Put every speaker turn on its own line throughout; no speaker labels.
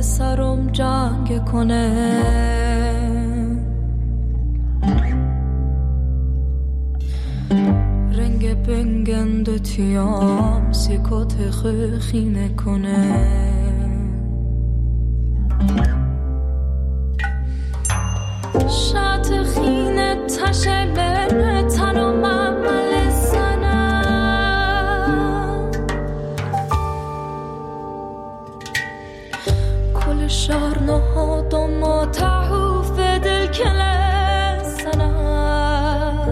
سرم جنگ کنه. رنگ بنگند تیام سیکوت خینه کنه. شات خینه تشه بره تنم عمل زنم. کل شهر نهاد و ما تحوف دل کله زنم.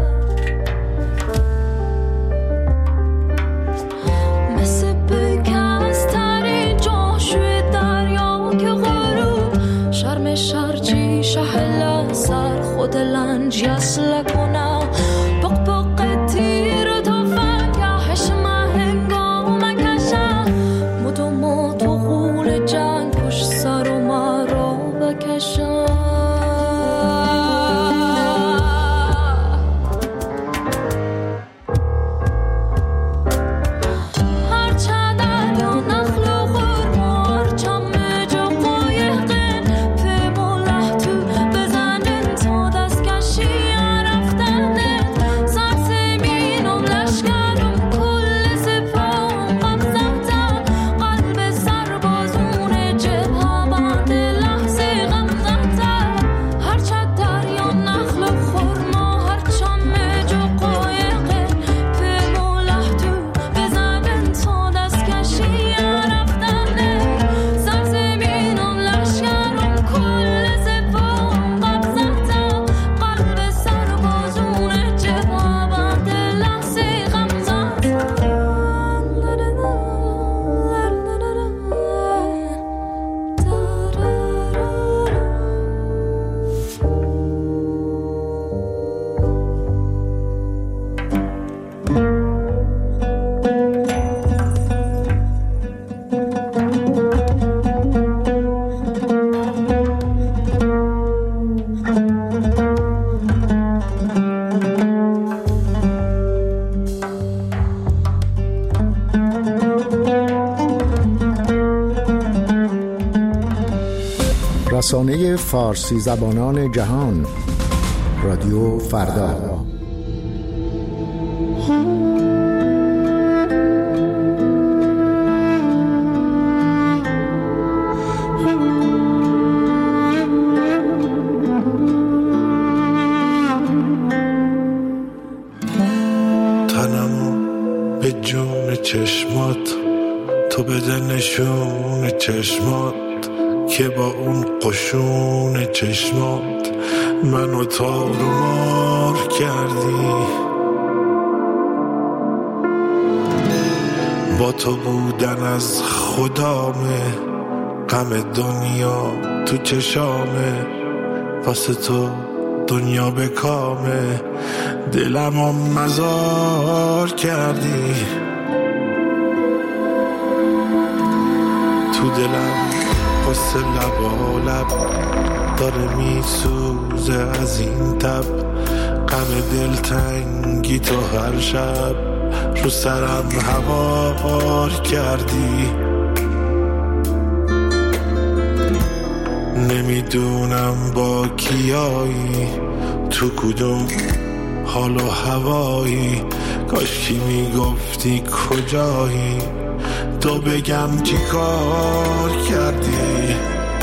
مثل بگست تری جاشوی دریا که غروب شرم شرجی شهلا سر خود لنج یسل کنم. بق بق تیر تا فنگهش من هنگام کشم. مدو مدو غول جنگ پشت سر و مرا بکشم.
رسانه فارسی زبانان جهان، رادیو فردا.
تنمو به جون چشمات، تو بده نشون چشمات که با اون قشون چشمات منو تار و مار کردی. با تو بودن از خدامه، غم دنیا تو چشامه، واسه تو دنیا به کامه، دلمو مزار کردی. تو دلم قصه لب داره میسوزه از این تب، غم دلتنگی تو هر شب رو سرم هوار کردی. نمیدونم با کیایی، تو کدوم حال و هوایی، کاش کی میگفتی کجایی، تو بگم چی کار کردی.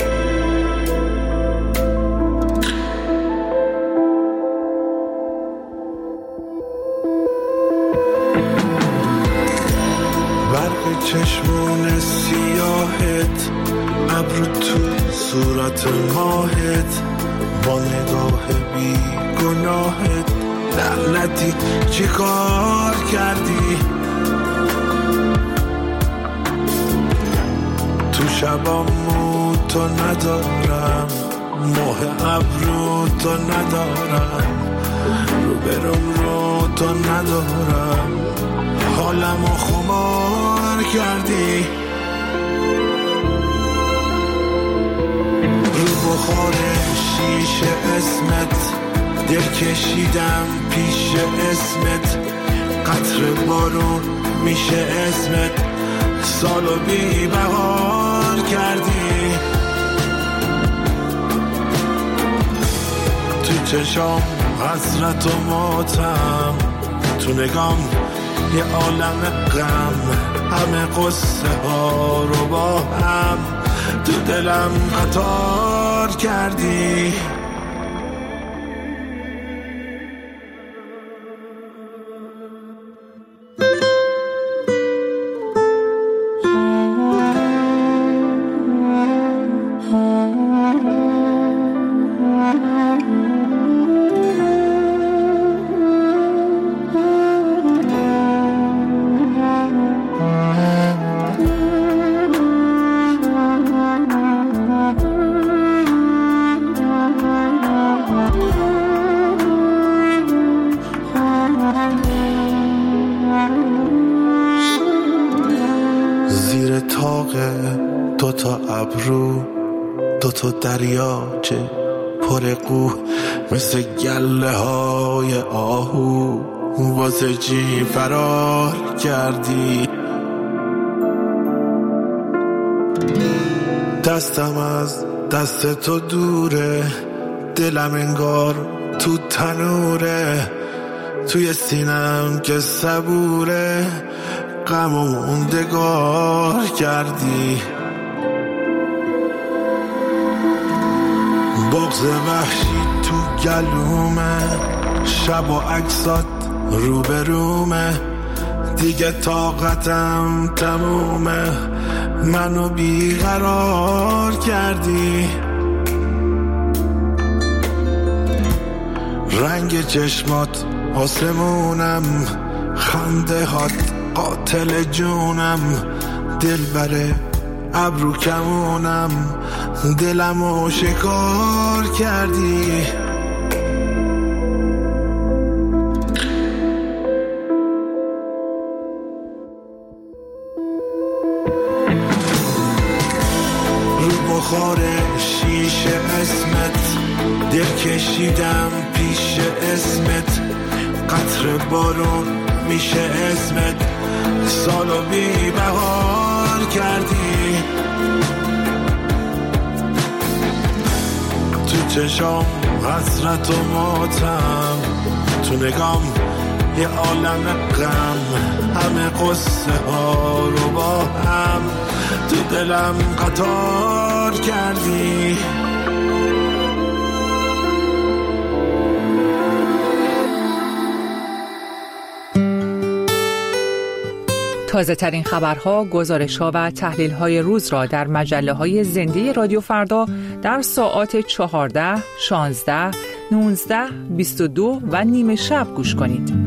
برق چشمون سیاهت، ابرو تو صورت ماهت، با نگاه بی گناهت، لعنتی چی کار کردی. تو شبامو تو ندارم، ماه ابرو تو ندارم، رو برم رو تو ندارم، حالمو خمار کردی. رو بخور شیشه اسمت، دل کشیدم پیش اسمت، قطر بارون میشه اسمت، سالو بی بهار کردی. چشام حسرت و ماتم، تو نگام یه عالم غم، همه قصه ها رو با هم تو دلم قطار کردی.
دوتا ابرو، دوتا دریاچه پر قو، مثل گله های آهو واسه چی فرار کردی؟ دستم از دست تو دوره، دلم انگار تو تنوره، توی سینم که صبوره، غم و موندگار کردی. بغض وحشی تو گلومه، شب و عکسات روبرومه، دیگه طاقتم تمومه، منو بیقرار کردی. رنگ چشمات آسمونم، خنده هات قاتل جونم، دل بره ابرو کمونم، دلمو شکار کردی. رو بخار شیشه اسمت، دل کشیدم پیش اسمت، قطر بارون میشه اسمت، سالو بی بهار کردی. تو چشام حسرت و ماتم، تو نگام یه عالم غم، همه قصه ها رو با هم تو دلم قطار کردی.
تازه ترین خبرها، گزارش‌ها و تحلیل‌های روز را در مجله‌های زنده رادیو فردا در ساعات 14، 16، 19، 22 و نیم شب گوش کنید.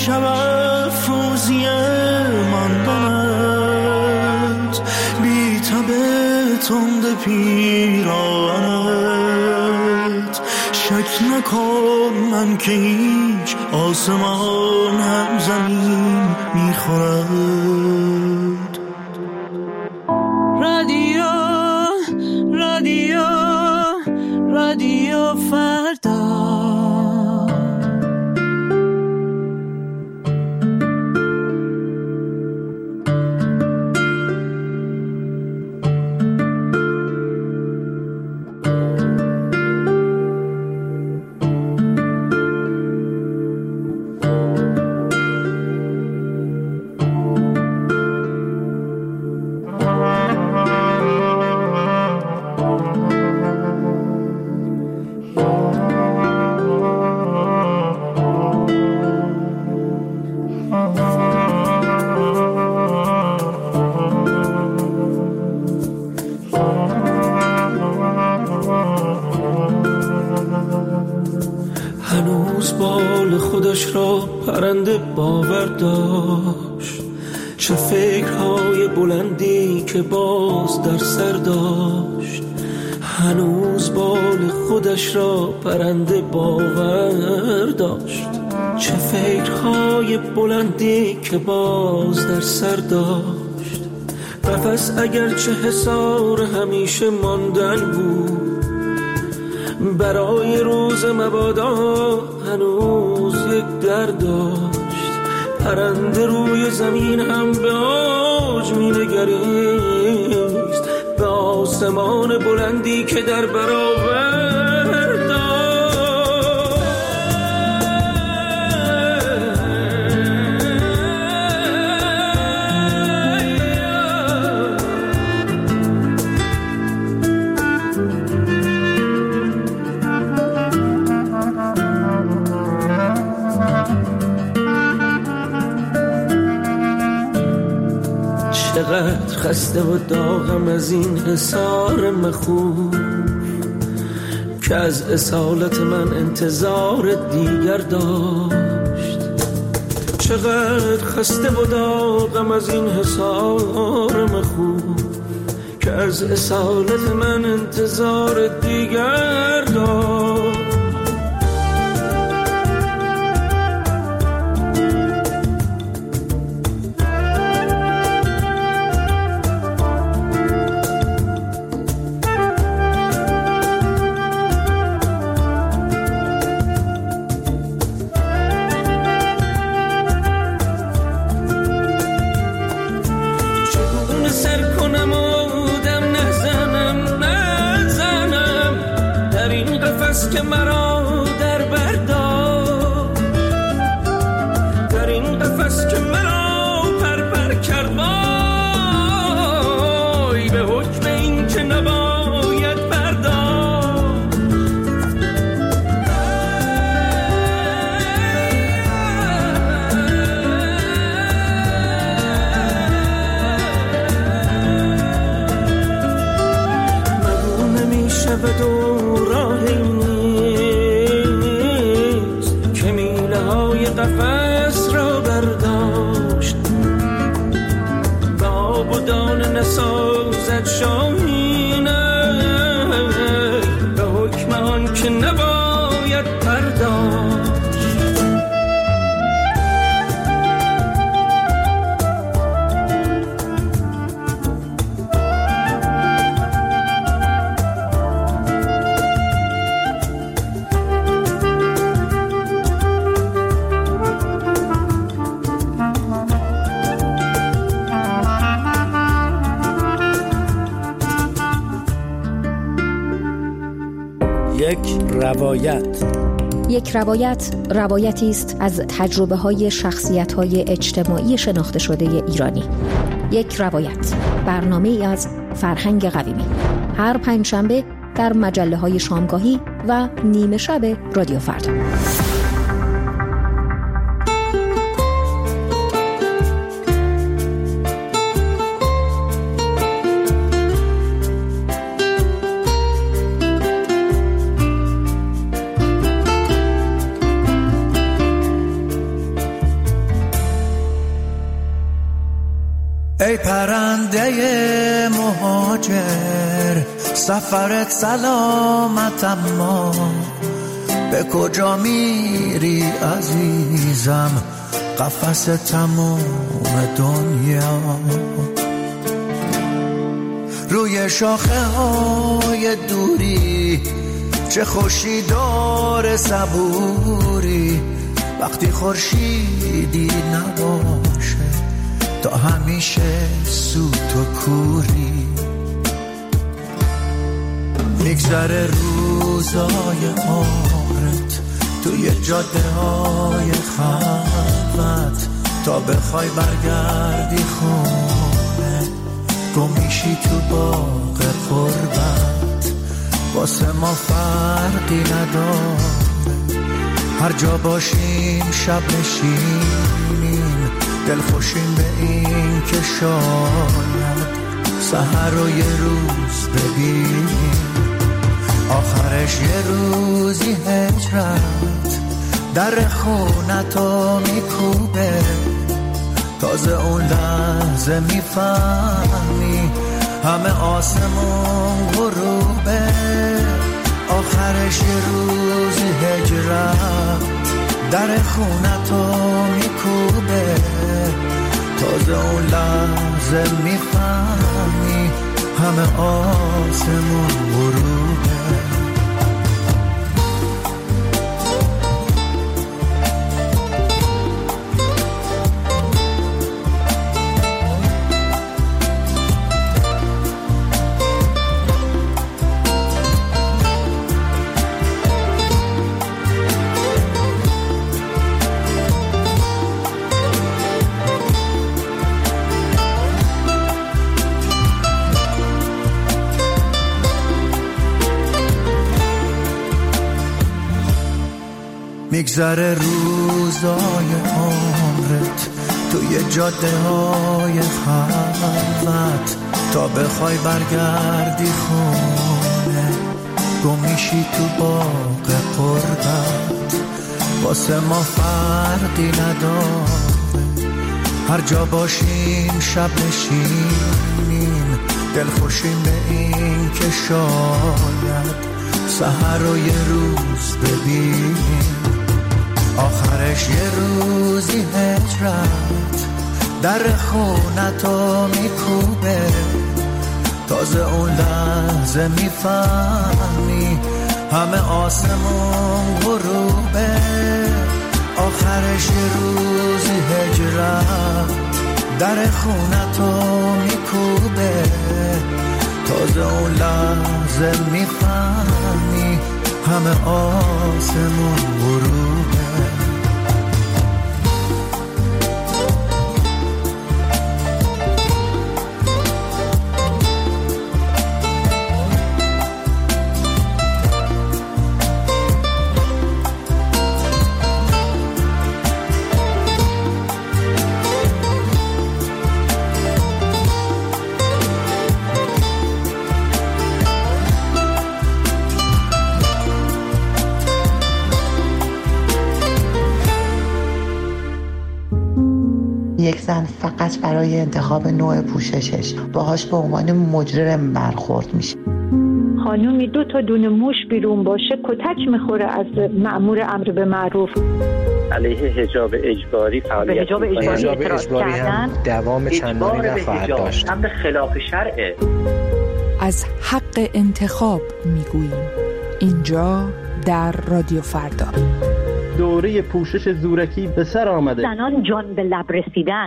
شب افروزی ماندنت، بی تب تند پیراهنت. شک نکن من که هیچ آسمان هم زمین میخورد.
رادیو رادیو رادیو فردا.
هنوز بال خودش را پرنده باور داشت، چه فکرهای بلندی که باز در سر داشت. هنوز بال خودش را پرنده باور داشت، چه فکرهای بلندی که باز در سر داشت. قفس اگرچه حصار همیشه ماندن بود، برای روز مبادا هنوز یک در داشت. پرنده روی زمین هم به اوج می نگریست، به آسمان بلندی که در برابر داشت. چقدر خسته و داغم از این حصار مخوف که از اصالت من انتظار دیگر داشت. چقدر خسته و داغم از این حصار مخوف که از اصالت من انتظار دیگر داشت. که مرا در بردار، در این قفس که مرا پر کرد، وای به حکم این که نباید بردار. مگو نمی شود و راهی قفس را برداشت، به آب و دانه نسازد شاهینه، به حکم آن که نباید پرداشت.
یک روایت روایتی است از تجربه‌های شخصیت‌های اجتماعی شناخته شده ایرانی. یک روایت، برنامه‌ای از فرهنگ قویمی، هر پنجشنبه در مجله‌های شامگاهی و نیمه شب رادیو فردا.
ای پرنده مهاجر سفرت سلامت، اما به کجا میری عزیزم؟ قفس تموم دنیا. روی شاخه های دوری چه خوشی داره صبوری، وقتی خورشیدی نباشه تا همیشه سوت و کوری. میگذره روزای عمرت توی جاده های خلوت، تا بخوای برگردی خونه گم میشی تو باغ قربت. واسه ما فرقی نداره هر جا باشیم شب نشینیم، دل خوشیم به این که شاید سحر رو یه روز ببینیم. آخرش یه روزی هجرت در خونتو میکوبه، تازه اون لحظه میفهمی همه آسمون غروبه. آخرش یه روزی هجرت در خونتو میکوبه، تازه اون لحظه میفهمی همه آسمون غروبه. میگذره روزای عمرت توی جاده های خلوت، تا بخوای برگردی خونه گم میشی تو باغ قربت. واسه ما فرقی نداره هر جا باشیم شب نشینیم، دل خوشیم به این که شاید سحر رو یه روز ببینیم. آخرش یه روزی هجرت در خونتو میکوبه، تازه اون لحظه میفهمی همه آسمون غروبه. آخرش یه روزی هجرت در خونتو میکوبه، تازه اون لحظه میفهمی همه آسمون غروبه.
یک زن فقط برای انتخاب نوع پوششش باهاش به عنوان مجرم برخورد میشه.
خانومی 2 تا دونه موش بیرون باشه کتک میخوره از مأمور امر به معروف.
علیه حجاب اجباری فعالیت
به حجاب اجباری هم دوام چندانی نخواهد داشت.
امر خلاف شرعه.
از حق انتخاب میگوییم اینجا در رادیو فردا.
دوره پوشش زورکی به سر آمده.
زنان جان به لب رسیدن.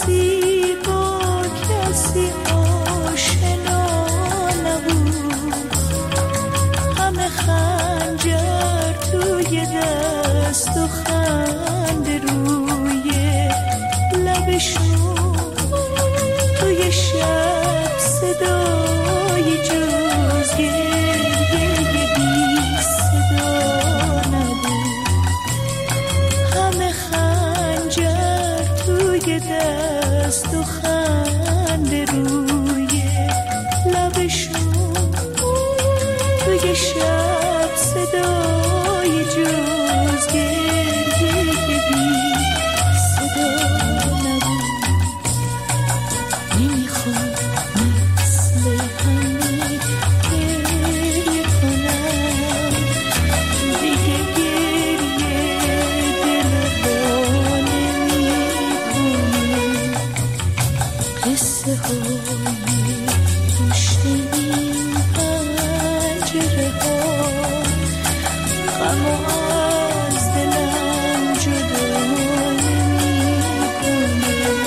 کسی با کسی آشنا نبود، همه خنجر توی دست و خنده روی لبشون، توی شب صدای جز گریه بی صدا نبود، همه خنجر توی دست و خنده روی لبشون، توی شب صدای جز گریه بی صدا نبود. نمیخوام مثل همین گریه کنم، دیگه گریه دل رو نمیکنه. قصه های پشت این پنجره ها غم و از دلم جدا نمیکنه.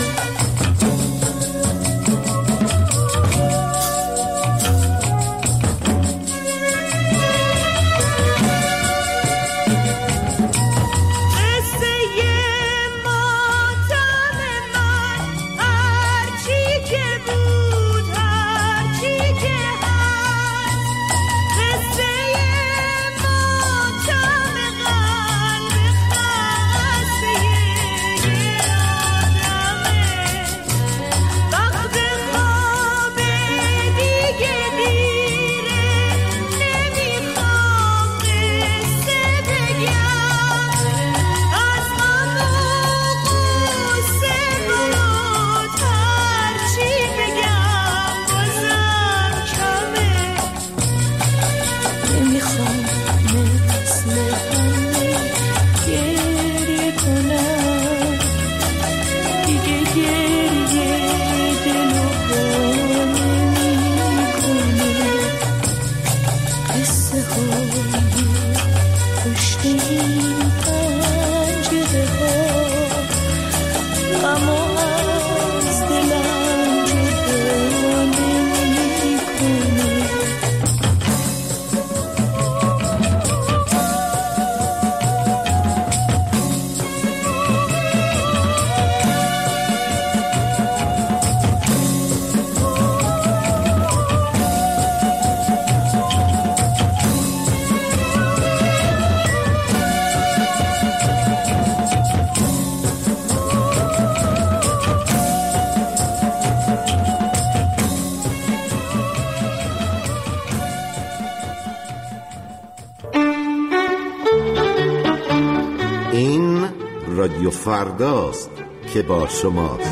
رادیو فرداست که با شماست.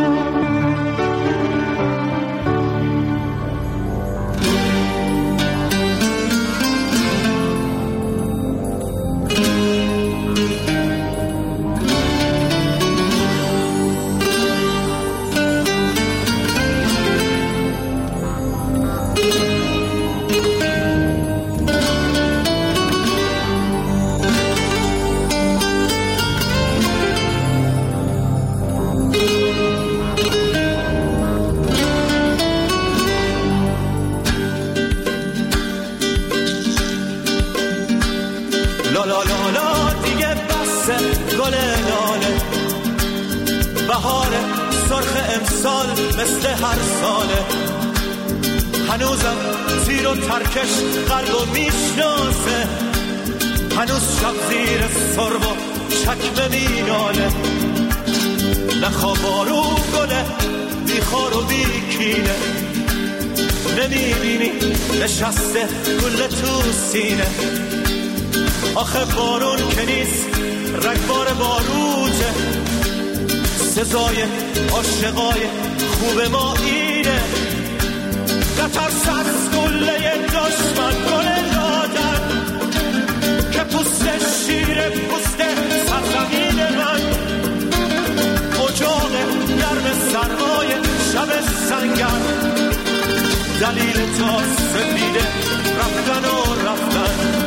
مثل هر ساله هنوزم زیر و ترکش قلبو میشناسه، هنوز شب زیر سرب و چکمه میناله. نخوا بارو گله بی خار و بی کینه، نمیبینی نشسته گل تو سینه. آخه بارون که نیست رگبار باروته، سزای عاشقای خوب ما اینه. نترس از گله دشمن گل دادن که پوست شیر پوست سرزمین من. اجاق گرم سرمای شب سنگن، دلیل تا سفیده رفتن و رفتن.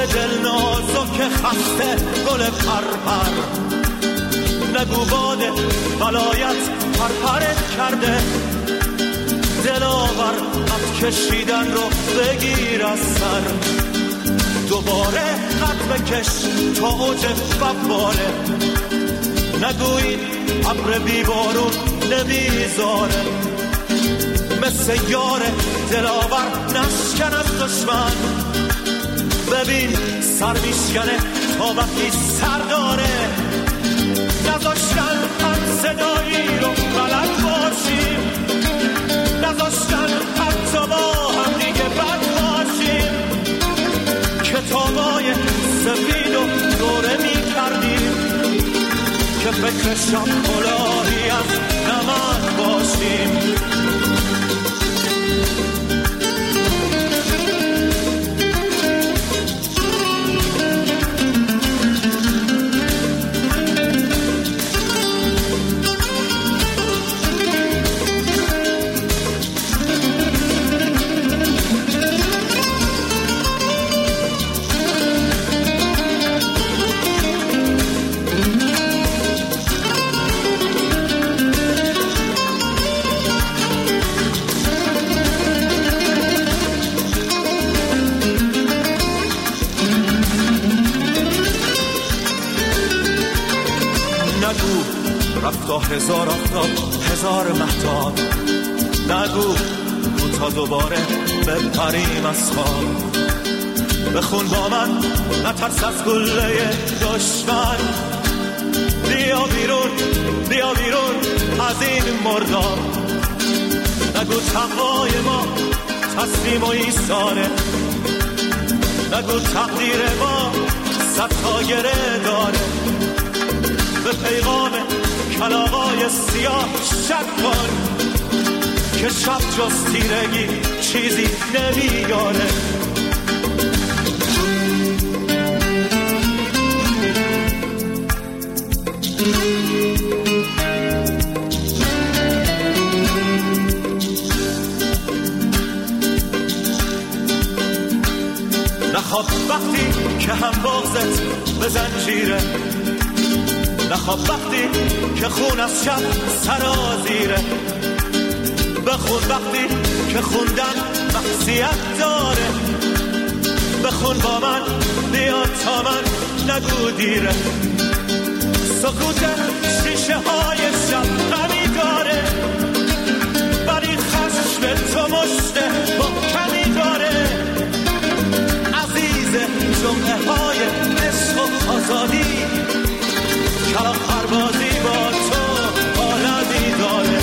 دل نازک خسته گل پرپر، نگو باد غلایت پرپرت کرده، دلاور قد کشیدن رو بگیر از سر، دوباره قد بکش تا اوج فواره، نگو این ابر بیبارون نمیذاره، مثل یار دلاور نشکن از دشمن، ببین سر میشکنه تا وقتی سر داره، نذاشتن هر صدایی رو غلط باشیم، نذاشتن حتی با هم دیگه بد باشیم، کتابای سفید و دوره می کردیم که فکر شب کلاهی از نمک باشیم. رفت تا هزار آفتاب هزار مهتاب، نگو تا دوباره بپریم از خواب، بخون با من نترس از گله دشمن، بیا بیرون بیا بیرون از این مرداب، نگو تقوای ما تسلیم و ایثاره، نگو تقدیر ما صد تا گره داره، به پیغام کلاغای سیاه شک کن که شب جز تیرگی چیزی نمیاره. نخواب وقتی که هم بغضت به زنجیره، نخواب وقتی که خون از شب سرازیره، بخون وقتی که خوندن مخصیت داره، بخون با من بیا تا من نگو دیره، سکوت شیشه های شب غمی داره، ولی خشم تو مشت محکمی داره، عزیز جمعه های عشق و آزادی، کلاغ پروازی با تو عالمی داره،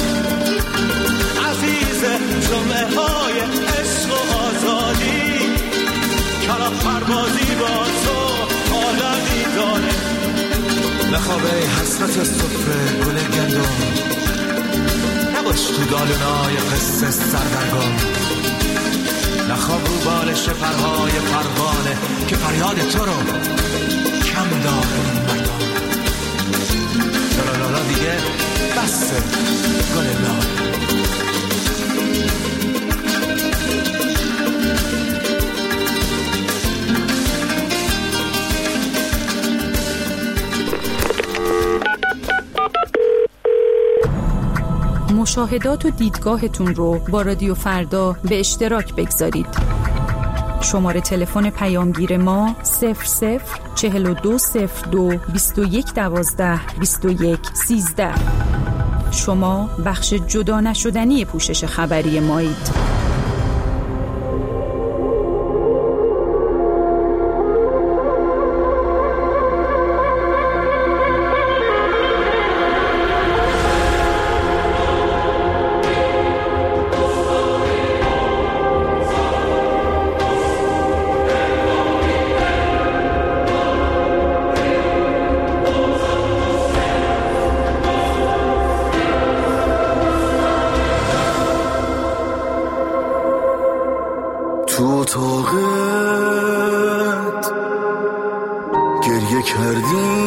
عزیز جمعه های عشق و آزادی، کلاغ پروازی با تو عالمی داره.
نخوابه حسرت سفره گل گندم، نباش تو دالونای قصه سردرگم، نخواب رو بالش پرهای پروانه که فریاد تو رو کم داره مردم، لالا دیگه بسته گل لاله.
مشاهدات و دیدگاهتون رو با رادیو فردا به اشتراک بگذارید. شماره تلفن پیامگیر ما 004202 2112 2113. شما بخش جدا نشدنی پوشش خبری مایید.
تو طاقت گریه کردی،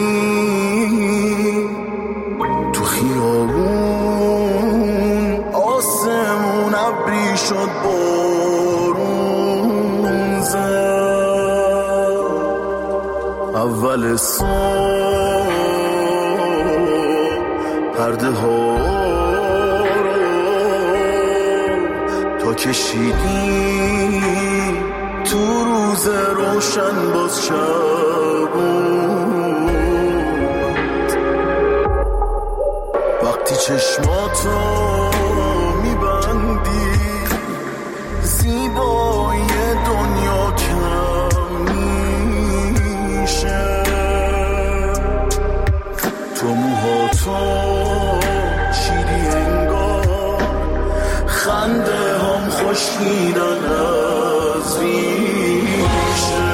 تو خیابون آسمون ابری شد بارون زد، اول صبح پرده ها رو تا کشیدی تو روز روشن باز شب وقتی چشماتو میبندی زیبایی دنیا کم میشه تو موهاتو چیدی انگار خنده هم خوشیدن از ریشه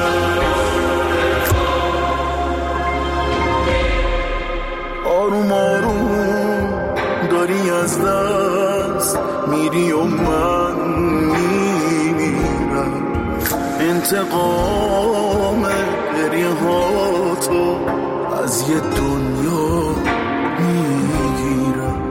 آروم آروم داری از دست میری و من میمیرم انتقام گریه ها تو از یه دنیا میگیرم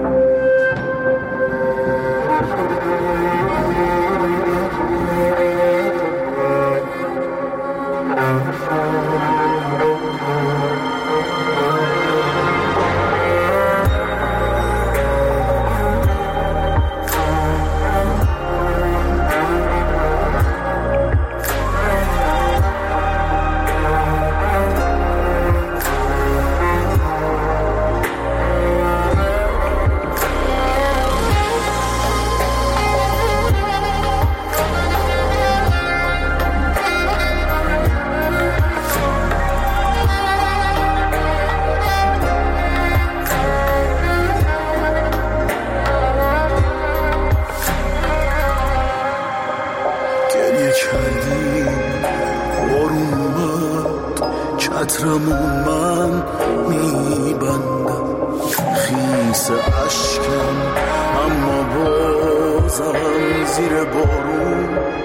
چترمون من میبندم خیس عشقم اما بازم زیر بارون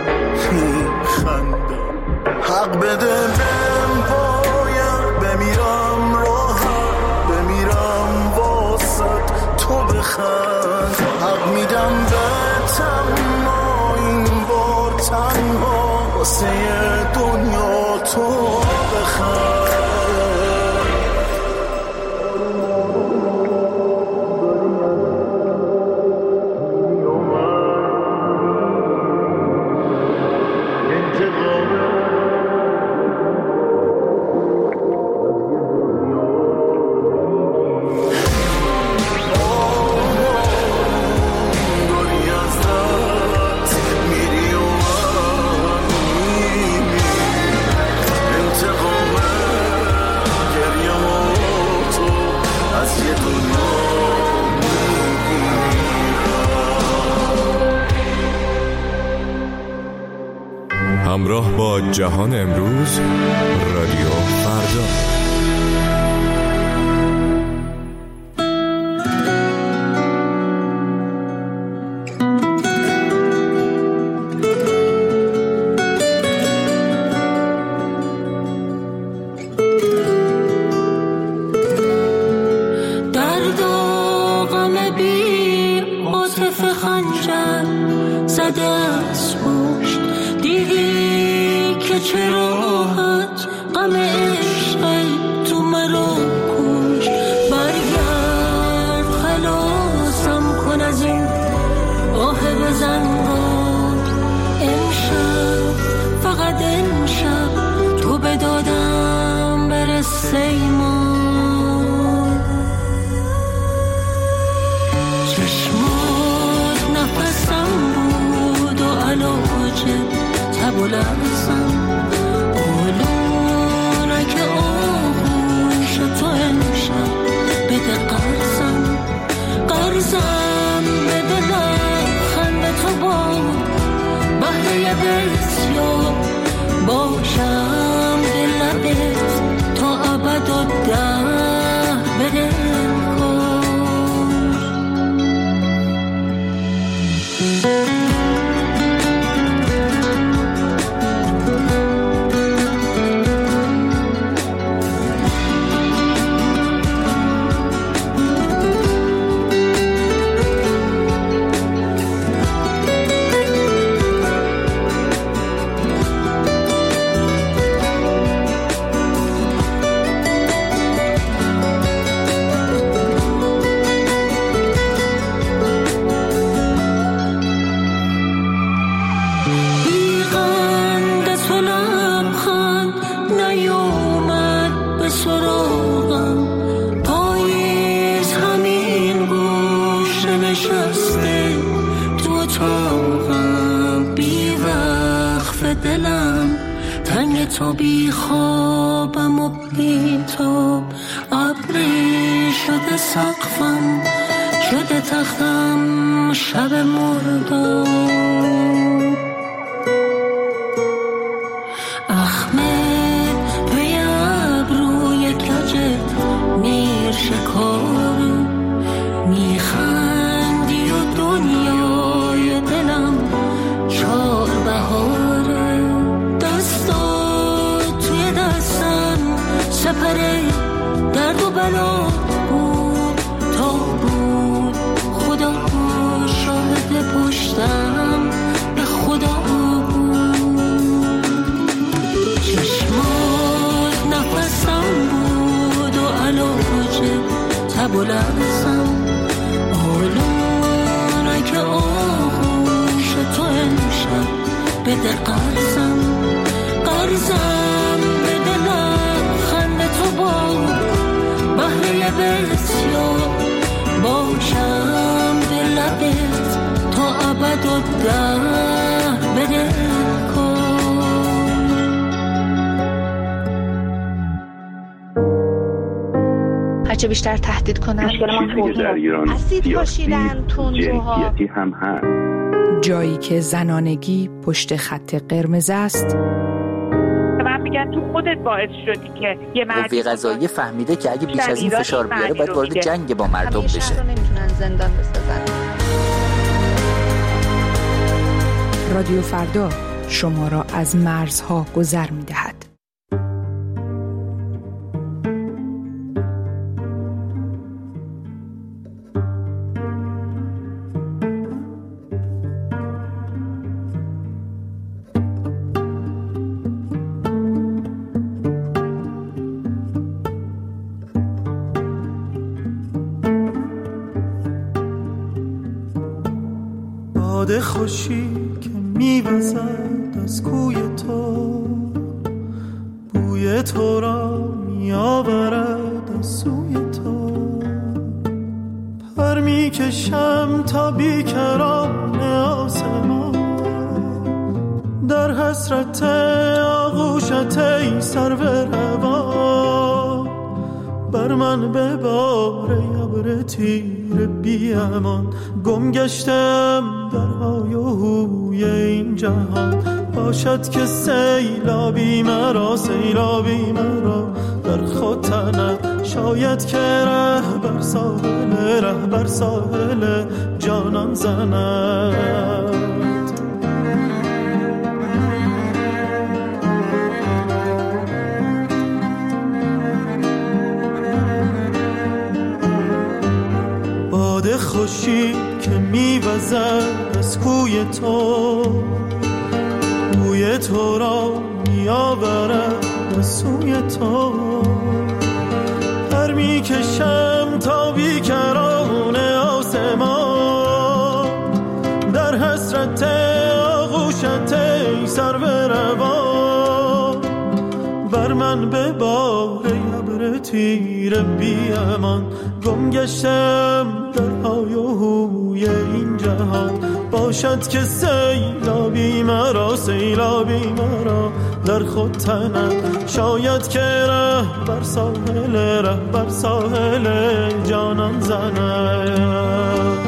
میخندم حق بده بهم باید بمیرم راحت بمیرم واسط تو بخند حق میدم به تنها این بار تنها واسه دنیا تو بخند
همراه با جهان امروز رادیو فردا.
درد و غم بی عاطف خنجر زده از پشت دیدی که چه راحت غم عشق تو مرا کشت برگرد خلاصم کن از این آه بزنگار امشب فقط امشب تو به دادم برسه ایمان چشمات نفسم بود و علاجه تب و لرزم که آغوش تو امشب بده قرضم بده لبخند تو با بهره بسیار باشم به لبت تا ابد و ده بده اتاقم بی وقف دلم تنگ تو بی خوابم و بی تو ابری شده سقفم شده تختم شب مردم احمد پی ابروی کجت میر شکارم میخندی و دنیای دلم چار بهاره دستا توی دستم سپره درد و بلا بود تا بود خدا شاهد پشتم به خدا بود چشمات نفسم بود و علاج تب و لرزم آلونه که آغوش تو امشب بده قرضم به دلم خنده تو بود بهره بسیار باشم به لبت تا ابد و ده بده
هرچه بیشتر تهدید کنن
در ایران
اسید پاشیدن
جنسیتی هم هست.
جایی که زنانگی پشت خط قرمز است.
من میگن تو خودت باعث شدی که یه
قوه قضاییه فهمیده که اگه بیش از این فشار بیاره باید وارد جنگ با مردم بشه.
شهر رو نمیتونن زندان بسازن.
رادیو فردا شما را از مرزها گذر می‌دهد.
باد خوشی که میوزد از کوی تو بوی تو را میآورد از سوی تو پر میکشم تا بیکران آسمان در حسرت آغوشت ای سرو روان بر من ببار ابر تیر بی امان گم گشتم در های و هوی این جهان باشد که سیلابی مرا در خود تند شاید که ره بر ساحل جانان زند باد خوشی که میوزد از کوی تو بوی تو را میآورد از سوی تو پر میکشم تا بیکران آسمان در حسرت آغوشت ای سرو روان بر من ببار ابر تیر بی امان گم گشتم در های و هوی این جهان باشد که سیلابی مرا در خود تند شاید که ره بر ساحل جانان زند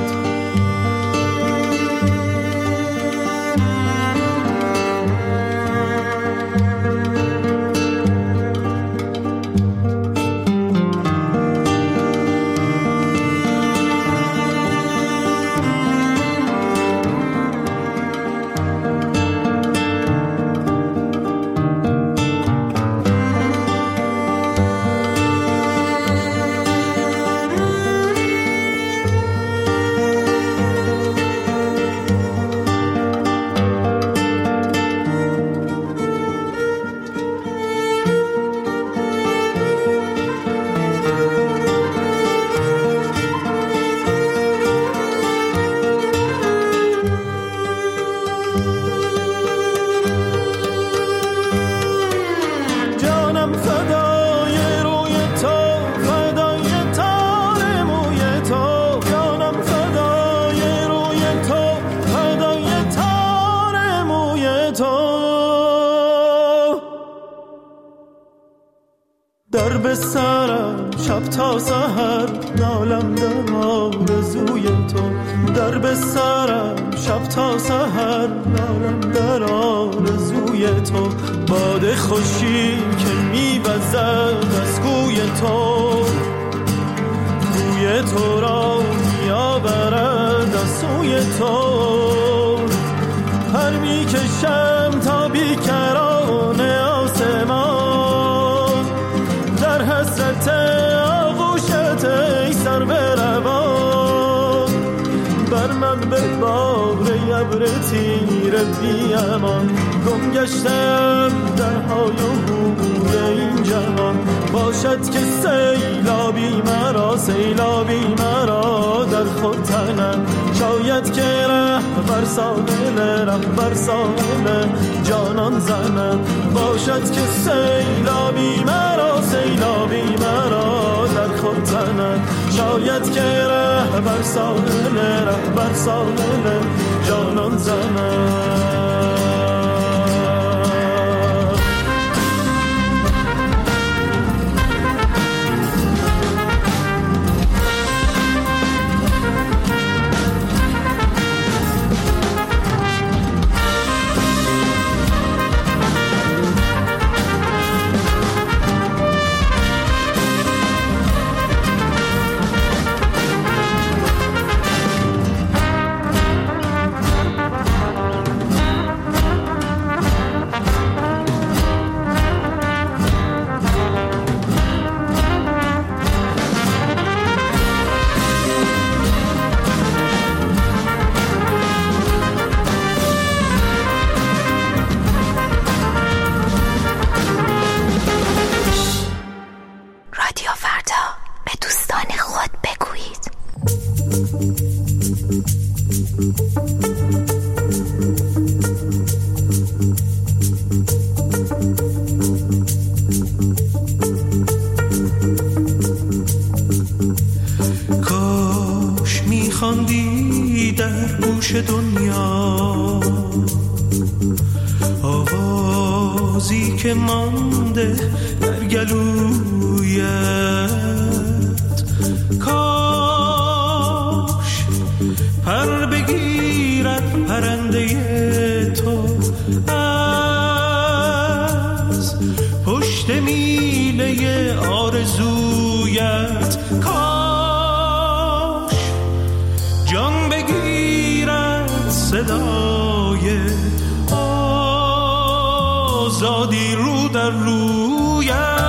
در به سرم شب تا سحر نالم در آرزوی تو، در به سرم شب تا سحر نالم در آرزوی تو. باد خوشی که میوزد از کوی تو، بوی تو را میآورد از سوی تو. پر میکشم تا بیکران آسمان، در حسرت آغوشت ای سر به روان. بر من به بار ابر تیره بی امان، گم گشتم در های و بوی این جهان. باشد که سیلابی مرا، سیلابی مرا در خود تنم. شاید که رهبر ساحل جانان زنم. باشد که سیلابی مرا، سیلابی مرا در خود تنم. شاید که رهبر ساحل جانان زنم. خواندی در گوش دنیا آوازی که مانده در گلویت. کاش پر بگیرد پرنده تو از پشت میله آرزویت. جان بگیرد صدای آزادی رو در رویت.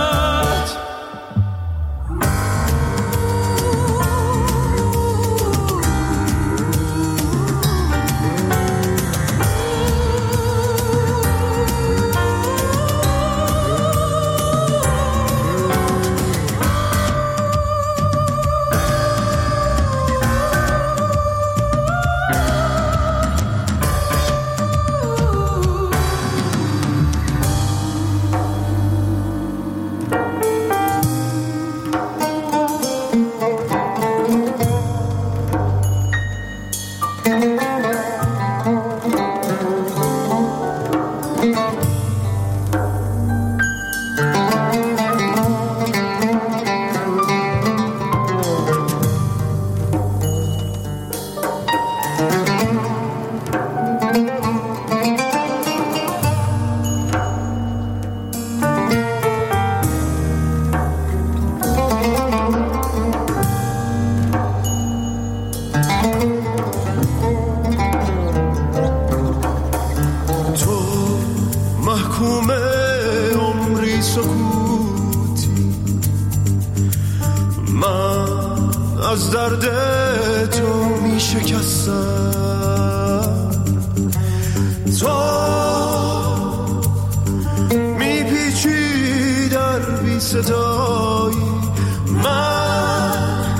از درد تو می شکستم، تو می پیچی در بی صدایی من،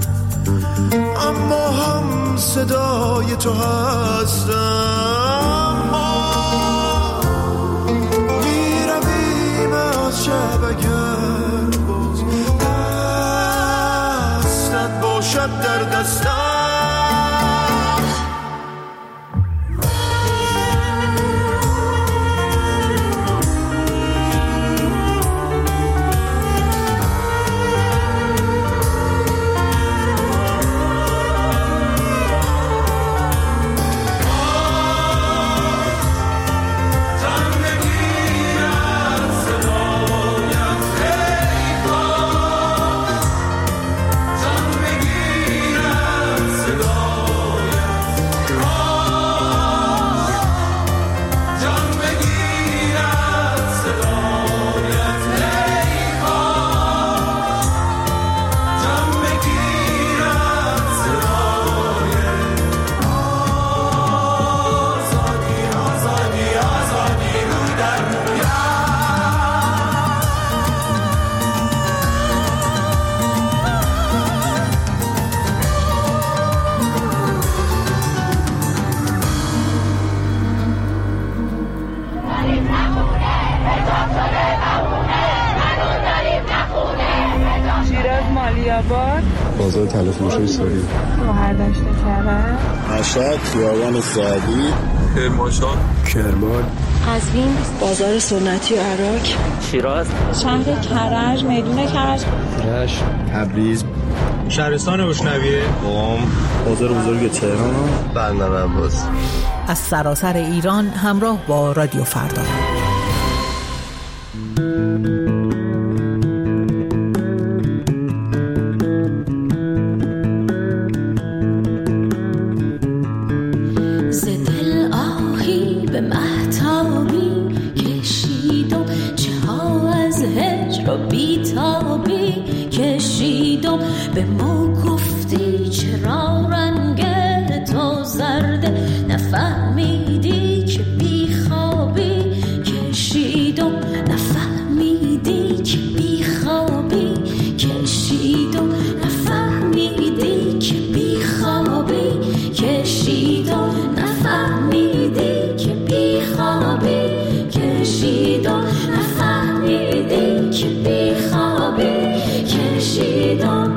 اما هم صدای تو هستم. ما می رویم از شب اگر باز دستت باشد در دستم.
آباد،
بازار تلفروشی سوری،
شهردشت کرج،
مشهد، خیابان سعدی،
کرمانشاه،
کرمان،
قزوین، بازار سنتی عراق،
شیراز،
شهر کرج، میدون کرج،
رشت، تبریز،
شهرستان اشنویه،
قم، بازار بزرگ تهران، بندر عباس.
از سراسر ایران همراه با رادیو فردا.
به ما گفتی چرا رنگ تو زرده، نفهمیدی که بیخوابی کشید و نفهمیدی که بیخوابی کشید و نفهمیدی که بیخوابی کشید و نفهمیدی که بیخوابی کشید و نفهمیدی که بیخوابی کشید و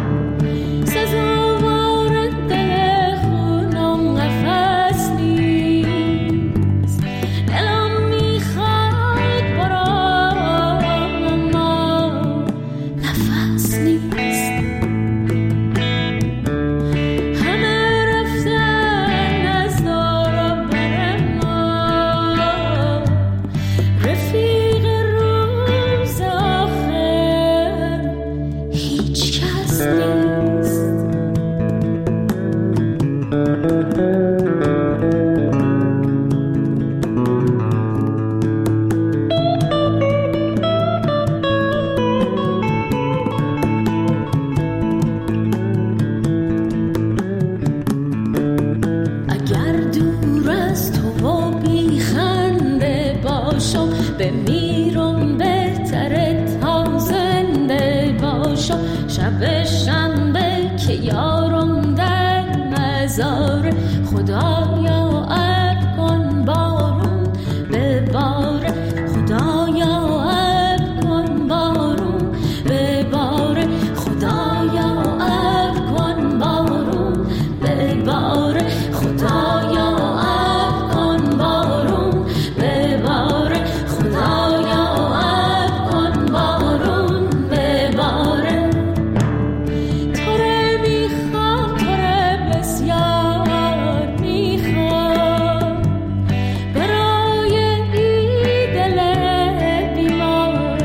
بمیرم بهتره تا زنده باشم، شب شنبه که یارم در مزار، خدایا اب کن بارون بباره، خدایا اب کن بارون بباره، خدایا اب کن بارون بباره، خدایا اب کن بارون بباره، خدایا اب کن بارون بباره. تو رو میخوام، تو رو بسیار میخوام، برای این دل بیمار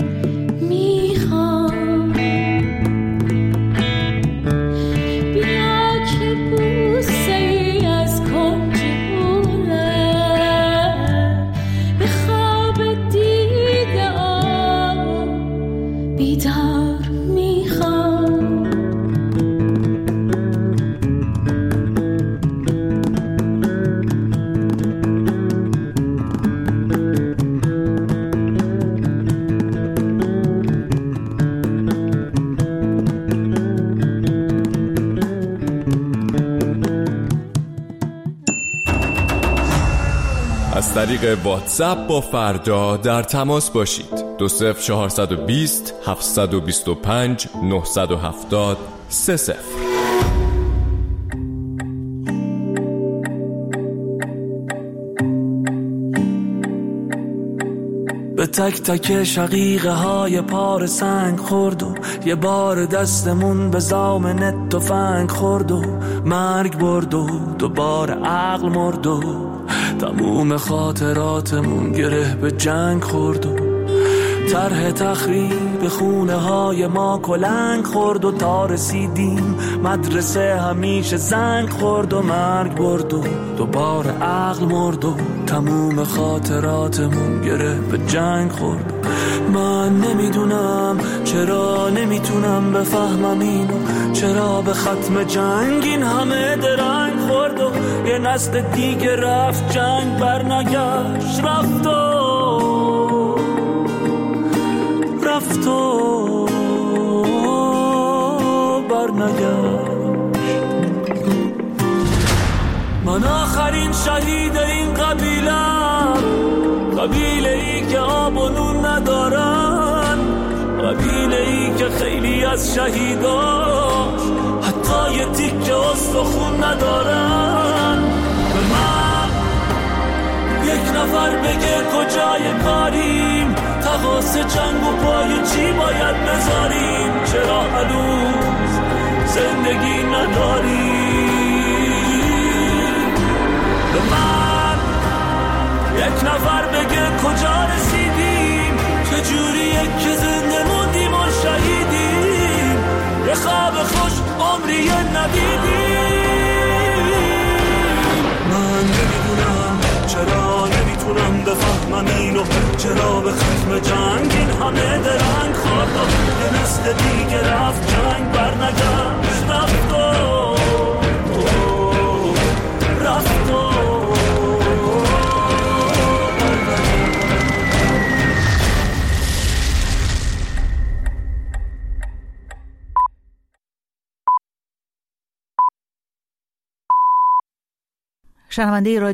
میخوام. بیا که بوسه ای از کنج بوله، به خواب دیده بیدار میخوام.
از طریق واتساپ با فردا در تماس باشید. 20420 725 970 30.
به تک تک شقیقه های پار سنگ خورد و یه بار دستمون به زامن تفنگ خورد و مرگ برد و دوباره عقل مرد و تموم خاطراتمون گره به جنگ خورد و طرح تخریب خونه های ما کلنگ خورد و تا رسیدیم مدرسه همیشه زنگ خورد و مرگ برد و دوباره عقل مرد و تموم خاطراتمون گره به جنگ خورد. من نمیدونم چرا نمیتونم بفهمم اینو، چرا به ختم جنگ این همه درنگ خورد و یه نسل دیگه رفت جنگ برنگشت، رفت و برنگشت. من آخرین شهید این قبیله ای که آب و نون ندارن، قبیله ای که که خیلی از شهیداش حتی یه تیکه استخون ندارن. به من یک نفر بگه کجای کاریم، تقاس جنگ و پای چی باید بذاریم، چرا هنوز زندگی نداریم. به من یک نفر بگه کجا رسیدیم، چجوریه که زنده موندیم و شهیدیم، یه خواب خوش عمری ندیدیم. من نمیدونم چرا نمیتونم بفهمم اینو، چرا به ختم جنگ این همه درنگ خورد و یه نسل دیگه رفت جنگ برنگشت، رفت
شنونده